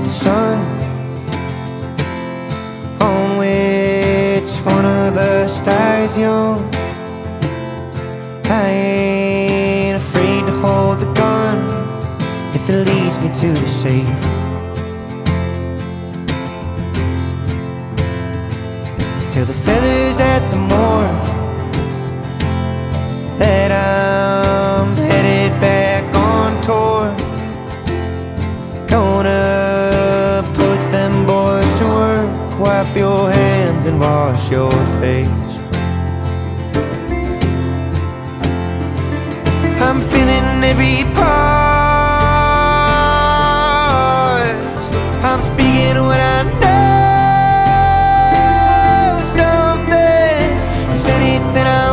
at the sun, on which one of us dies young. I ain't afraid to hold the gun if it leads me to the safe. Till the feathers at the morgue that I'm headed back on tour. Gonna put them boys to work. Wipe your hands and wash your face. I'm feeling every part. I'm speaking what I know. Something is anything I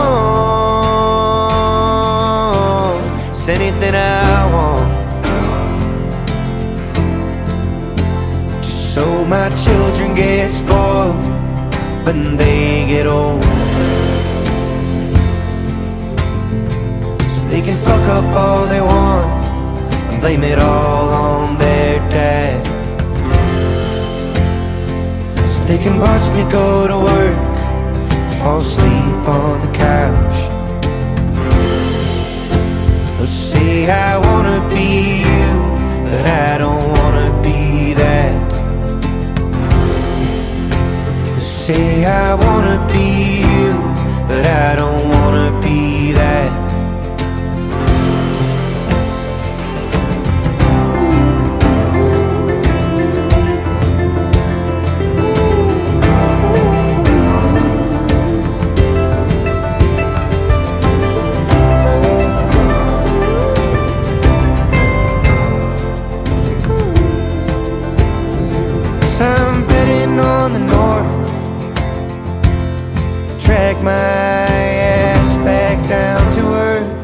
want. It's anything I want. Just so my children get spoiled when they get old. They can fuck up all they want and blame it all on their dad. So they can watch me go to work, fall asleep on the couch. They'll say I wanna be you, but I don't wanna be that. They'll say I wanna be you, but I don't wanna be that. I'm betting on the north, drag my ass back down to earth.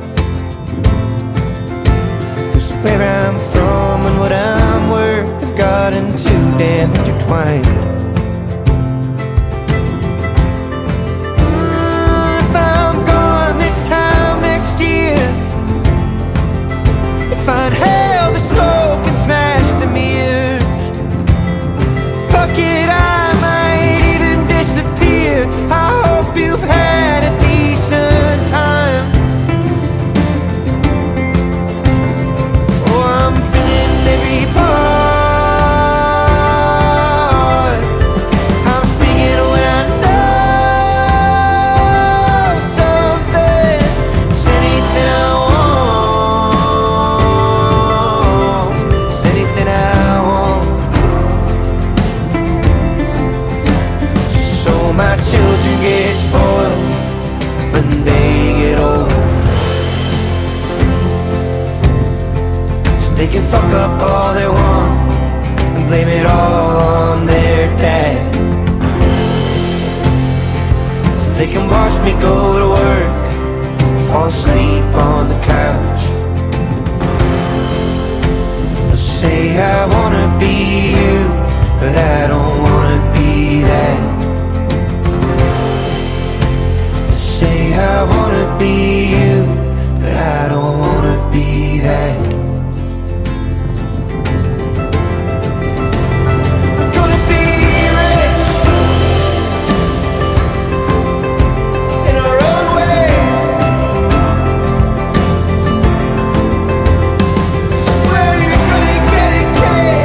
'Cause where I'm from and what I'm worth have gotten too damn intertwined. If I'm gone this time next year, if I inhale the smoke and smash the mirrors, fuck it, I might even disappear. I hope you've had a decent time. Oh, I'm feeling every part. I'm speaking what I know. Something, it's anything I want. It's anything I want. So my children get spoiled when they get old. So they can fuck up all they want and blame it all on their dad. So they can watch me go to work, fall asleep on the couch. They'll say I wanna be you, but I don't wanna be that. Say I wanna be you, but I don't wanna be that. We're gonna be rich in our own way. Swear you're gonna get it, kid.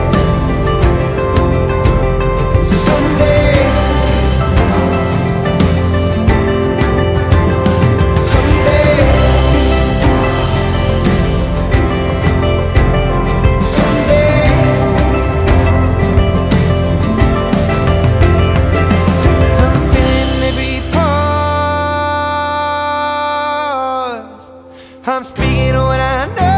Someday. I'm speaking what I know.